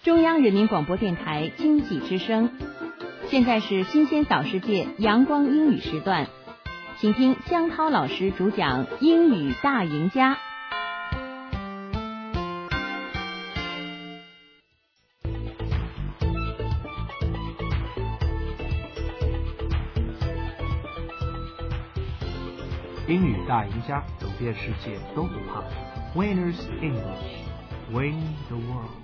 中央人民广播电台经济之声，现在是新鲜早世界阳光英语时段，请听江涛老师主讲英语大赢家。 英语大赢家，走遍世界都不怕。Winners English, win the world.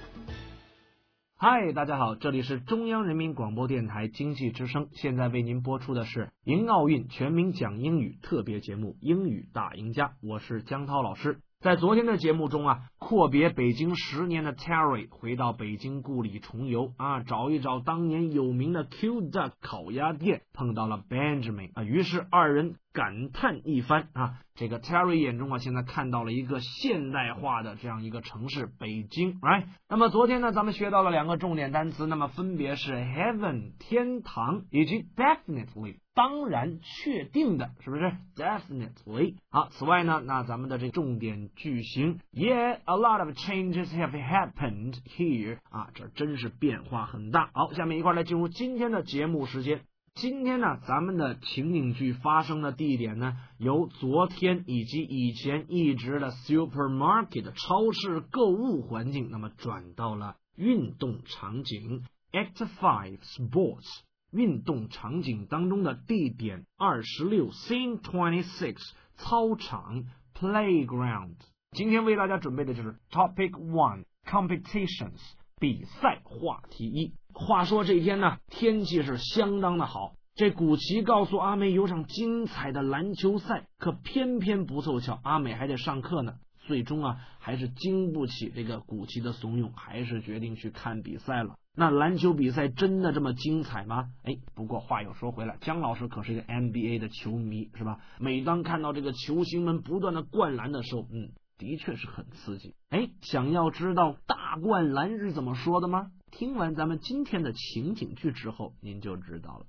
嗨，大家好，这里是中央人民广播电台经济之声，现在为您播出的是迎奥运全民讲英语特别节目《英语大赢家》，我是江涛老师。在昨天的节目中阔别北京10年的 Terry 回到北京故里重游找一找当年有名的 Q Duck 烤鸭店，碰到了 Benjamin 于是二人感叹一番这个 Terry 眼中现在看到了一个现代化的这样一个城市北京 right？ 那么昨天呢咱们学到了2个重点单词，那么分别是 heaven 天堂以及 definitely 当然确定的，是不是 definitely？ 好，此外呢那咱们的这个重点句型 Yeah, a lot of changes have happened here 这真是变化很大。好，下面一块来进入今天的节目时间。今天呢咱们的情景剧发生的地点呢由昨天以及以前一直的 supermarket 超市购物环境，那么转到了运动场景 Act 5 Sports 运动场景当中的地点26 Scene 26操场 Playground。 今天为大家准备的就是 Topic 1 Competitions 比赛话题1。话说这一天呢天气是相当的好，这古奇告诉阿美有场精彩的篮球赛，可偏偏不凑巧阿美还得上课呢，最终还是经不起这个古奇的怂恿，还是决定去看比赛了。那篮球比赛真的这么精彩吗？不过话又说回来，江老师可是一个 NBA 的球迷，是吧？每当看到这个球星们不断的灌篮的时候的确是很刺激。想要知道大灌篮是怎么说的吗？听完咱们今天的情景剧之后您就知道了。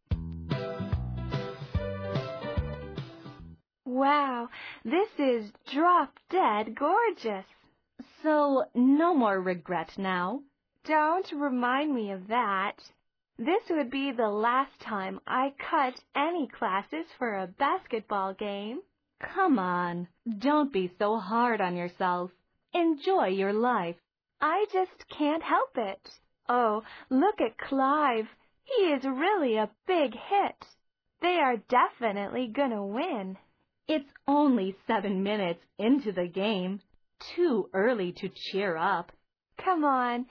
Wow, this is drop dead gorgeous. So, no more regret now? Don't remind me of that. This would be the last time I cut any classes for a basketball game. Come on, don't be so hard on yourself. Enjoy your life. I just can't help it. Oh, look at Clive. He is really a big hit. They are definitely gonna win. It's only 7 minutes into the game. Too early to cheer up. Come on,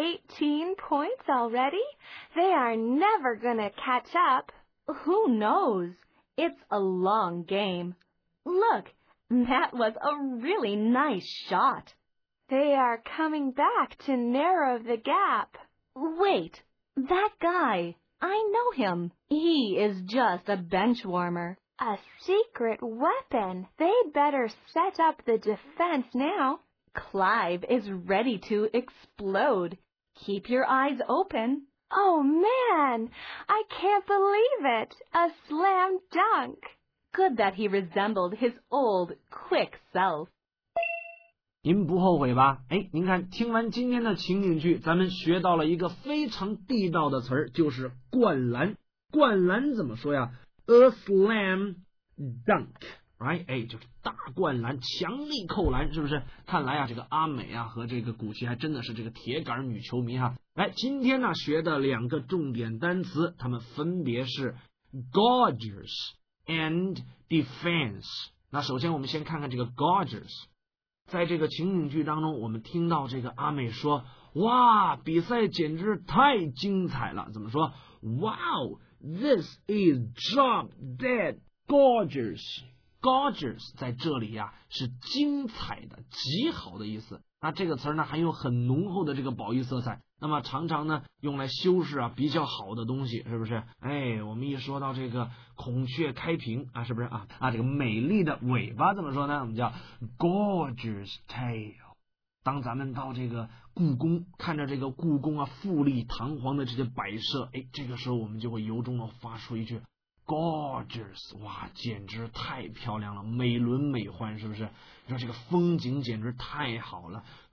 18 points already? They are never gonna catch up. Who knows? It's a long game. Look, that was a really nice shot. They are coming back to narrow the gap. Wait, that guy. I know him. He is just a bench warmer. A secret weapon. They'd better set up the defense now. Clive is ready to explode. Keep your eyes open. Oh, man! I can't believe it! A slam dunk! Good that he resembled his old, quick self. 您不后悔吧？您看听完今天的情景剧，咱们学到了一个非常地道的词儿，就是灌篮。灌篮怎么说呀？ A slam dunk, right? 就是大灌篮，强力扣篮，是不是？看来这个阿美和这个古奇还真的是这个铁杆女球迷来，今天呢学的2个重点单词，它们分别是 gorgeous and defense。 那首先我们先看看这个 gorgeous。 在这个情景剧当中，我们听到这个阿美说，哇，比赛简直太精彩了。怎么说？ Wow, this is drop dead gorgeous. Gorgeous 在这里是精彩的，极好的意思。那这个词呢含有很浓厚的这个褒义色彩，那么常常呢用来修饰比较好的东西，是不是？我们一说到这个孔雀开屏是不是这个美丽的尾巴怎么说呢？我们叫 gorgeous tail。 当咱们到这个故宫，看着这个故宫富丽堂皇的这些摆设，这个时候我们就会由衷的发出一句 gorgeous， 哇，简直太漂亮了，美轮美奂，是不是？你说这个风景简直太好了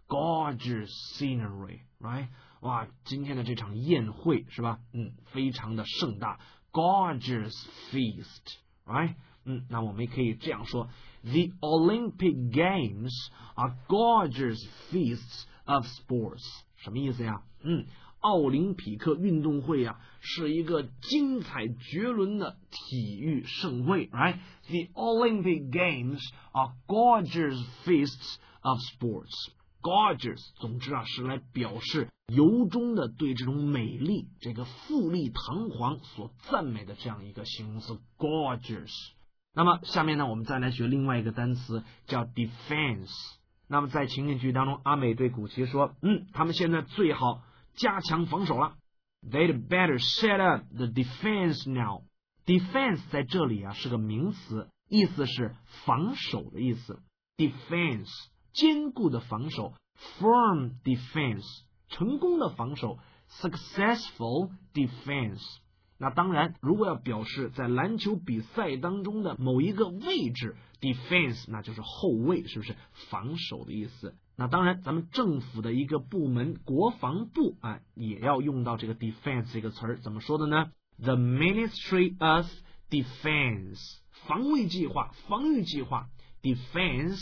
gorgeous scenery, right? 哇，今天的这场宴会是吧？非常的盛大 ，gorgeous feast, right? 那我们可以这样说 ：The Olympic Games are gorgeous feasts of sports。什么意思呀？奥林匹克运动会呀，是一个精彩绝伦的体育盛会 ，right? The Olympic Games are gorgeous feasts of sports.Gorgeous， 总之是来表示由衷的对这种美丽、这个富丽堂皇所赞美的这样一个形容词 gorgeous。那么下面呢，我们再来学另外一个单词叫 defense。那么在情景剧当中，阿美对古奇说：“他们现在最好加强防守了。They'd better set up the defense now。” Defense 在这里是个名词，意思是防守的意思。Defense。坚固的防守 firm defense， 成功的防守 successful defense。 那当然如果要表示在篮球比赛当中的某一个位置 defense， 那就是后卫，是不是防守的意思。那当然咱们政府的一个部门国防部也要用到这个 defense 这个词儿，怎么说的呢？ The Ministry of Defense， 防卫计划、防御计划 defense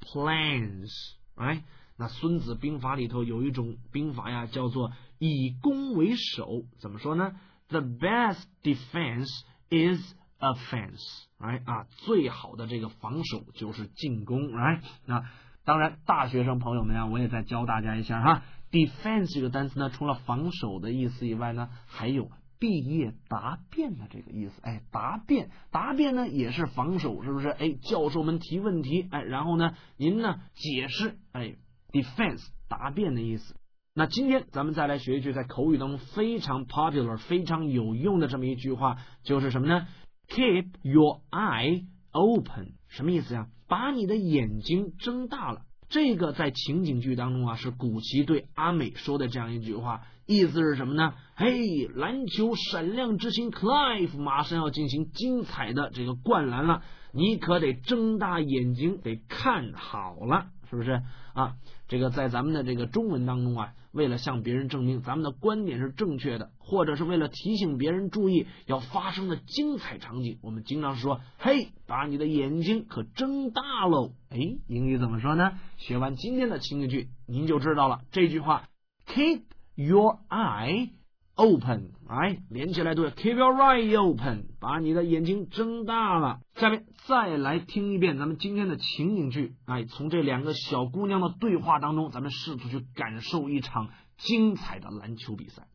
plans， right？ 那孙子兵法里头有一种兵法叫做以攻为守，怎么说呢？ The best defense is offense， right？ 最好的这个防守就是进攻 right？ 那当然大学生朋友们我也再教大家一下defense 这个单词呢，除了防守的意思以外呢，还有毕业答辩的这个意思。答辩呢也是防守，是不是？教授们提问题，然后呢您呢解释，defense 答辩的意思。那今天咱们再来学一句在口语当中非常 popular 非常有用的这么一句话，就是什么呢？ Keep your eye open。 什么意思呀？把你的眼睛睁大了。这个在情景剧当中是古奇对阿美说的这样一句话，意思是什么呢？嘿，篮球闪亮之星 Clive 马上要进行精彩的这个灌篮了，你可得睁大眼睛，得看好了，是不是这个在咱们的这个中文当中为了向别人证明咱们的观点是正确的，或者是为了提醒别人注意要发生的精彩场景，我们经常说嘿，把你的眼睛可睁大喽。英语怎么说呢？学完今天的情景剧您就知道了。这句话 Keep your eye open， 连起来对 Keep your eye open， 把你的眼睛睁大了。下面再来听一遍咱们今天的情景剧，从这两个小姑娘的对话当中，咱们试图去感受一场精彩的篮球比赛。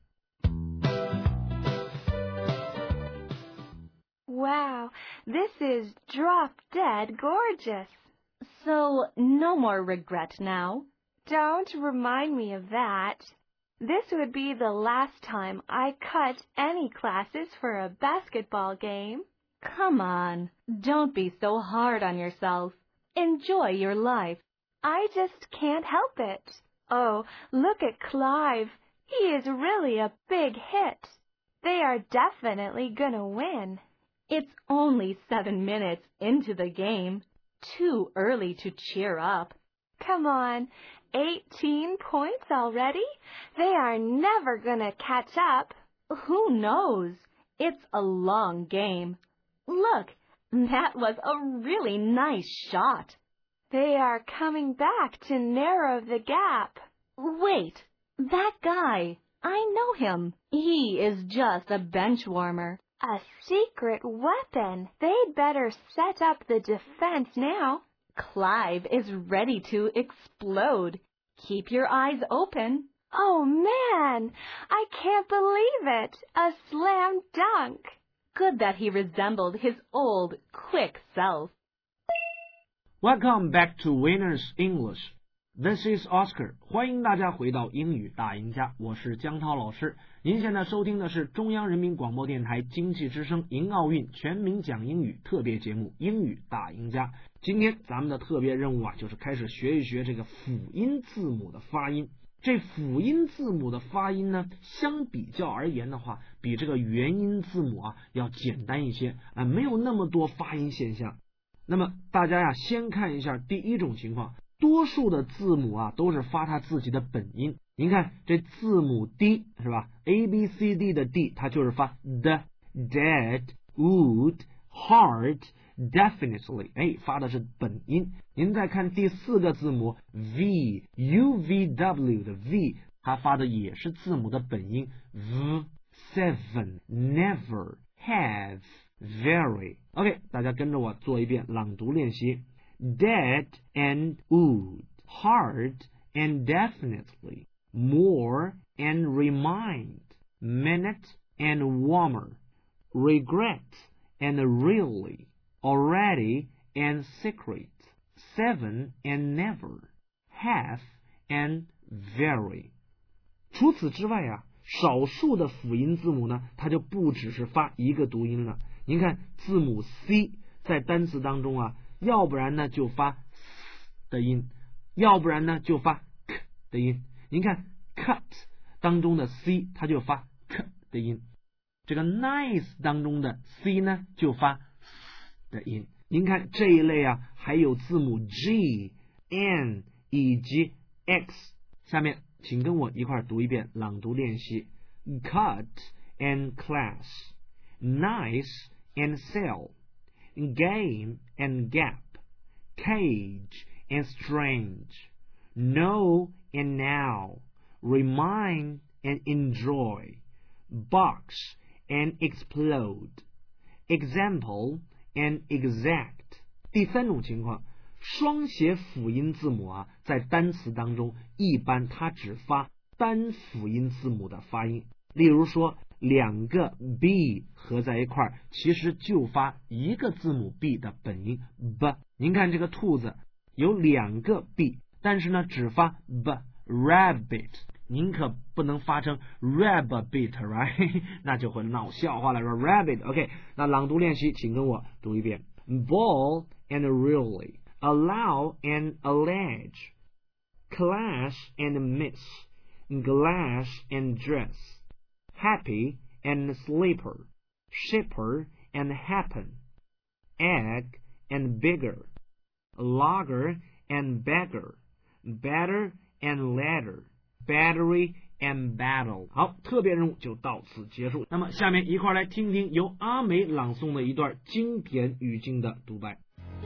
Wow, this is drop dead gorgeous. So, no more regret now? Don't remind me of that. This would be the last time I cut any classes for a basketball game. Come on, don't be so hard on yourself. Enjoy your life. I just can't help it. Oh, look at Clive. He is really a big hit. They are definitely gonna win. It's only 7 minutes into the game. Too early to cheer up. Come on, 18 points already? They are never gonna catch up. Who knows? It's a long game. Look, that was a really nice shot. They are coming back to narrow the gap. Wait, that guy. I know him. He is just a bench warmer. A secret weapon. They'd better set up the defense now. Clive is ready to explode. Keep your eyes open. Oh, man! I can't believe it! A slam dunk! Good that he resembled his old, quick self. Welcome back to Winners English. This is Oscar. 欢迎大家回到英语大赢家，我是江涛老师。您现在收听的是中央人民广播电台经济之声迎奥运全民讲英语特别节目《英语大赢家》。今天咱们的特别任务就是开始学一学这个辅音字母的发音。这辅音字母的发音呢，相比较而言的话，比这个元音字母要简单一些没有那么多发音现象。那么大家先看一下第一种情况， 多数的字母啊都是发它自己的本音。您看这字母 D 是吧 ？A B C D 的 D 它就是发 the dead would heart definitely， 发的是本音。您再看第4个字母 V U V W 的 V， 它发的也是字母的本音 V seven never have very。 OK， 大家跟着我做一遍朗读练习。 Dead and would heart and definitely more and remind minute and warmer regret and really already and secret seven and never have and very。 除此之外啊，少数的辅音字母呢，它就不只是发一个读音了。您看字母 C 在单词当中啊，要不然呢就发 s 的音，要不然呢就发 k 的音。您看 cut 当中的 C 它就发 k 的音，这个 nice 当中的 C 呢就发 s 的音。您看这一类啊，还有字母 G N 以及 X。 下面请跟我一块读一遍朗读练习。 Cut and class, nice and sell, game and gap, cage and strange, know and now, remind and enjoy, box and explode, example and exact。 第3种情况，双写辅音字母啊，在单词当中一般它只发单辅音字母的发音。例如说2个 B 合在一块，其实就发一个字母 B 的本音 B。 您看这个兔子有2个 B， 但是呢只发 B。 Rabbit 您可不能发成 rabbit right 那就会闹笑话了，说 rabbit。 OK， 那朗读练习请跟我读一遍。 Ball and really, allow and allege, clash and miss, glass and dress, happy and sleeper, shipper and happen, egg and bigger, logger and beggar, better and ladder, battery and battle。 好，特别任务就到此结束。那么下面一块来听听由阿美朗诵的一段经典语境的独白。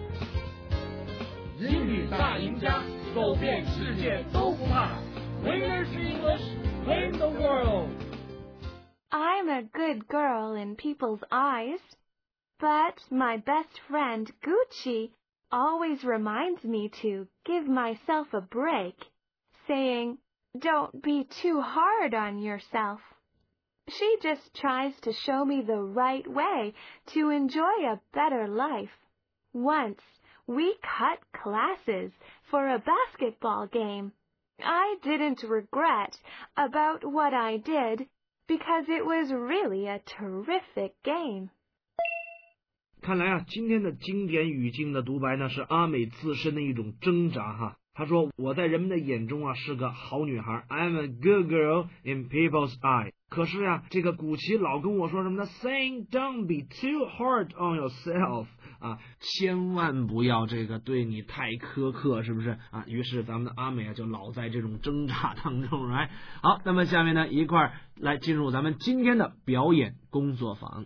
英语大赢家，走遍世界都不怕。Winners English win the world。 I'm a good girl in people's eyes, but my best friend Gucci always reminds me to give myself a break, saying, "Don't be too hard on yourself." She just tries to show me the right way to enjoy a better life. Once, we cut classes for a basketball game. I didn't regret about what I did because it was really a terrific game. 看来啊，今天的经典语境的独白呢，是阿美自身的一种挣扎哈。她说：“我在人们的眼中啊是个好女孩 ，I'm a good girl in people's eye。”可是呀，这个古奇老跟我说什么呢 ？Saying don't be too hard on yourself 啊，千万不要这个对你太苛刻，是不是啊？于是咱们的阿美啊就老在这种挣扎当中，来，好，那么下面呢一块儿来进入咱们今天的表演工作坊。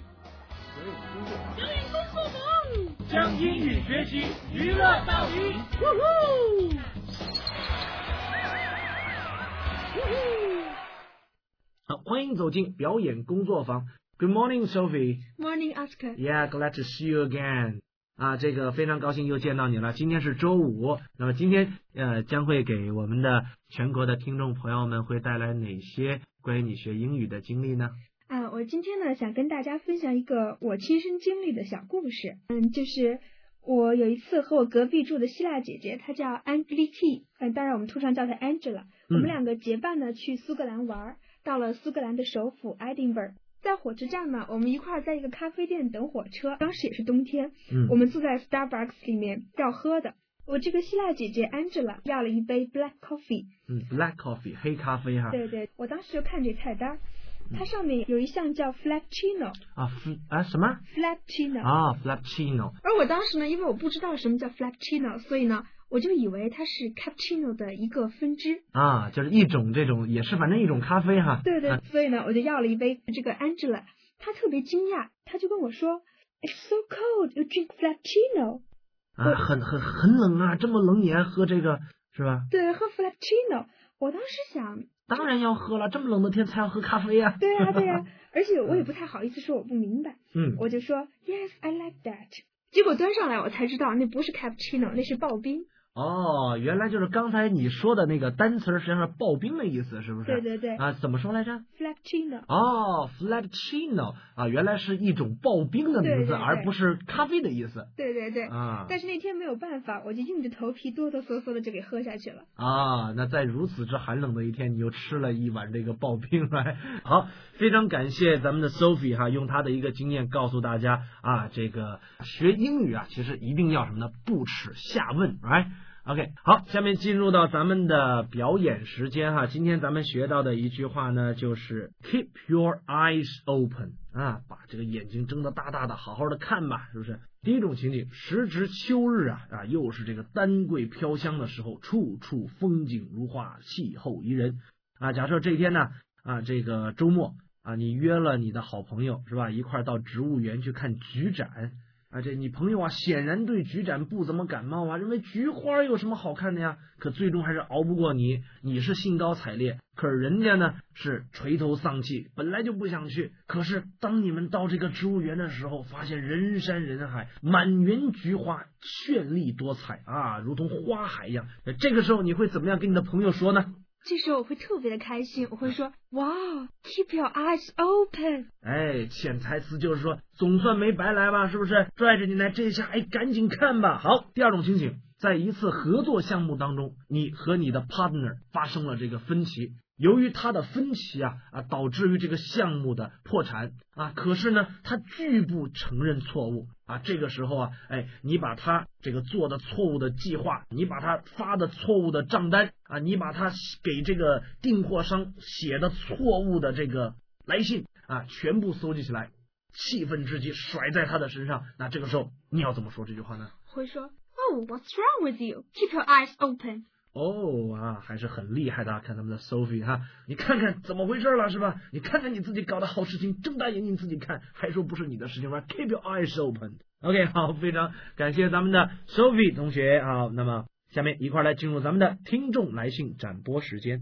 将英语学习娱乐到底。 好，欢迎走进表演工作坊。Good morning, Sophie. Morning, Oscar. Yeah, glad to see you again. 啊，这个非常高兴又见到你了。今天是周五，那么今天将会给我们的全国的听众朋友们会带来哪些关于你学英语的经历呢？ 我今天呢想跟大家分享一个我亲身经历的小故事。就是我有一次和我隔壁住的希腊姐姐，她叫 Angeliki， 当然我们通常叫她 Angela。我们2个结伴呢去苏格兰玩，到了苏格兰的首府 Edinburgh。在火车站呢，我们一块在一个咖啡店等火车，当时也是冬天，我们坐在 Starbucks 里面要喝的。我这个希腊姐姐 Angela 要了一杯 black coffee。 black coffee 黑咖啡哈。 对对，我当时就看这菜单。它上面有一项叫 Frappuccino 什么 Frappuccino Frappuccino。 而我当时呢，因为我不知道什么叫 Frappuccino， 所以呢我就以为它是 cappuccino 的一个分支啊，就是一种这种也是反正一种咖啡哈。 对对，所以呢，我就要了一杯这个 Angela， 她特别惊讶，她就跟我说 ，It's so cold, you drink frappuccino。 啊，很冷啊，这么冷你还喝这个是吧？ 对，喝 frappuccino， 我当时想， 当然要喝了，这么冷的天才要喝咖啡啊。 对啊，而且我也不太好意思说我不明白，我就说 Yes, I like that。结果端上来我才知道那不是 cappuccino， 那是刨冰。 哦，原来就是刚才你说的那个单词实际上是刨冰的意思，是不是？ 对啊，怎么说来着 ？Frappuccino。 哦 ，Frappuccino 啊，原来是一种刨冰的名字， 对， 而不是咖啡的意思。 对啊， 但是那天没有办法，我就硬着头皮哆哆嗦嗦的就给喝下去了。 啊，那在如此之寒冷的一天，你又吃了一碗这个刨冰来。好，非常感谢咱们的 Sophie 哈，用她的一个经验告诉大家啊，这个学英语啊，其实一定要什么呢？不耻下问，来。OK， 好，下面进入到咱们的表演时间哈。今天咱们学到的一句话呢，就是 Keep your eyes open 啊，把这个眼睛睁得大大的，好好的看吧，是不是？第一种情景，时值秋日啊，又是这个丹桂飘香的时候，处处风景如画，气候宜人啊。假设这一天呢啊，这个周末啊，你约了你的好朋友是吧，一块到植物园去看菊展。啊，这你朋友啊，显然对菊展不怎么感冒啊，认为菊花有什么好看的呀？可最终还是熬不过你，你是兴高采烈，可是人家呢是垂头丧气，本来就不想去。可是当你们到这个植物园的时候，发现人山人海，满园菊花，绚丽多彩啊，如同花海一样。这个时候你会怎么样跟你的朋友说呢？ 这时候我会特别的开心，我会说 Wow, keep your eyes open。 哎，潜台词就是说总算没白来吧，是不是？拽着你来这下，哎，赶紧看吧。好，第二种情景，在一次合作项目当中，你和你的 partner 发生了这个分歧，由于他的分歧导致于这个项目的破产啊，可是呢他拒不承认错误啊，这个时候啊，哎，你把他这个做的错误的计划，你把他发的错误的账单啊，你把他给这个订货商写的错误的这个来信啊，全部搜集起来，气愤之极甩在他的身上，那这个时候你要怎么说这句话呢？ 会说 Oh, what's wrong with you? Keep your eyes open。 哦啊，还是很厉害的，看他们的 Sophie 哈，你看看怎么回事了是吧？你看看你自己搞的好事情，睁大眼睛自己看，还说不是你的事情吗 ？Keep your eyes open。OK， 好，非常感谢咱们的 Sophie 同学。好，那么下面一块来进入咱们的听众来信展播时间。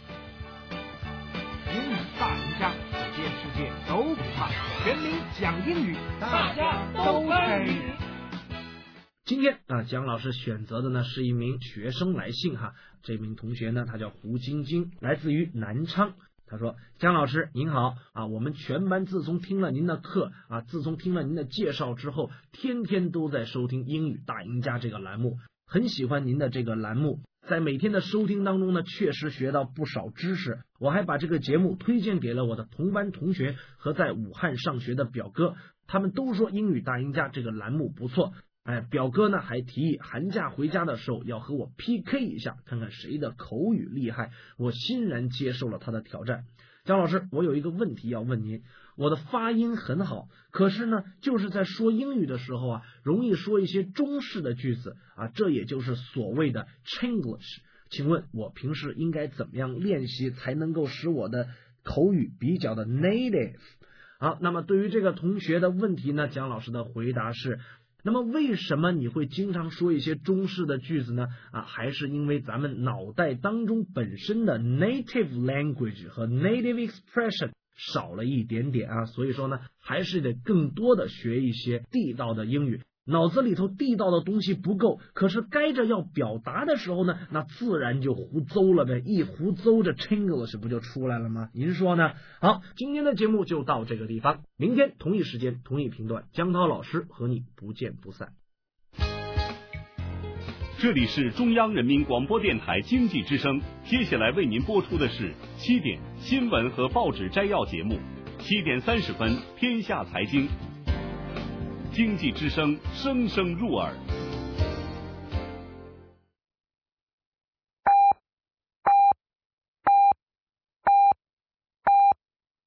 英语大赢家，走遍世界都不怕，全民讲英语，大家都参与。 今天啊，姜老师选择的呢是一名学生来信哈，这名同学呢他叫胡晶晶，来自于南昌。他说：姜老师您好啊，我们全班自从听了您的课啊，自从听了您的介绍之后，天天都在收听英语大赢家这个栏目，很喜欢您的这个栏目，在每天的收听当中呢，确实学到不少知识。我还把这个节目推荐给了我的同班同学和在武汉上学的表哥，他们都说英语大赢家这个栏目不错。哎，表哥呢还提议寒假回家的时候要和我 PK 一下，看看谁的口语厉害。我欣然接受了他的挑战。姜老师，我有一个问题要问您，我的发音很好，可是呢，就是在说英语的时候啊，容易说一些中式的句子啊，这也就是所谓的 Chinglish。请问我平时应该怎么样练习才能够使我的口语比较的 native？ 好，那么对于这个同学的问题呢，姜老师的回答是，那么为什么你会经常说一些中式的句子呢？啊，还是因为咱们脑袋当中本身的 native language 和 native expression 少了一点点啊，所以说呢，还是得更多的学一些地道的英语。脑子里头地道的东西不够，可是该着要表达的时候呢，那自然就胡诌了呗，一胡诌着 Chinglish 不就出来了吗？您说呢？好，今天的节目就到这个地方，明天同一时间同一频段，姜涛老师和你不见不散。 这里是中央人民广播电台经济之声，接下来为您播出的是7点新闻和报纸摘要节目，7点30分天下财经，经济之声声声入耳。